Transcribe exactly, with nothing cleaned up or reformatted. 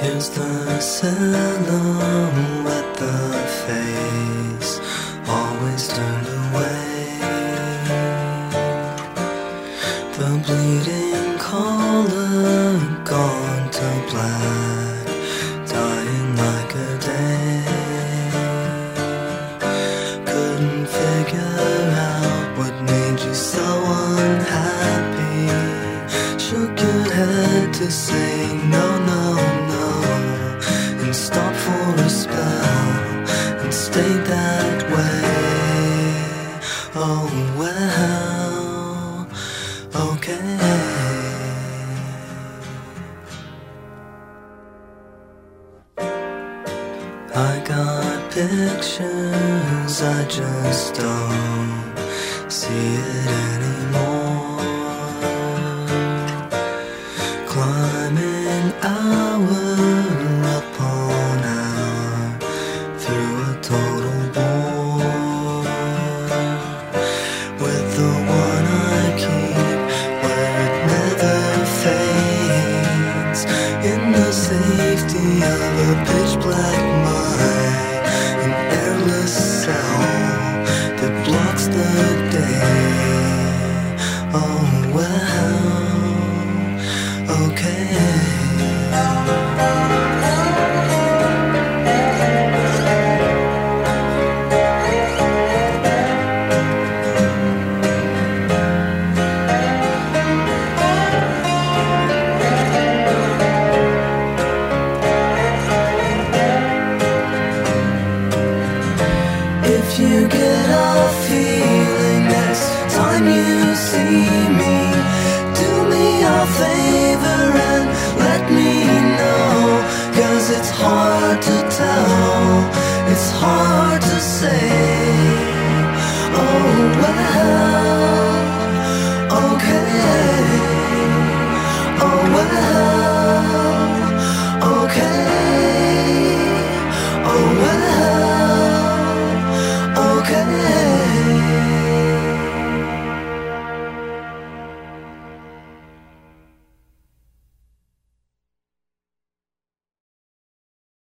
Here's the silhouette, the face always turned away. The bleeding color gone to black, dying like a day. Couldn't figure out what made you so unhappy. Shook your head to say no, no, no, and stopped for a spell and stayed that way. Oh well, okay. I got pictures, I just don't see it anymore. Climbing hour upon hour through a total bore, with the one I keep where it never fades, in the safety of a pitch black mind, an airless cell that blocks the day. Oh well, okay.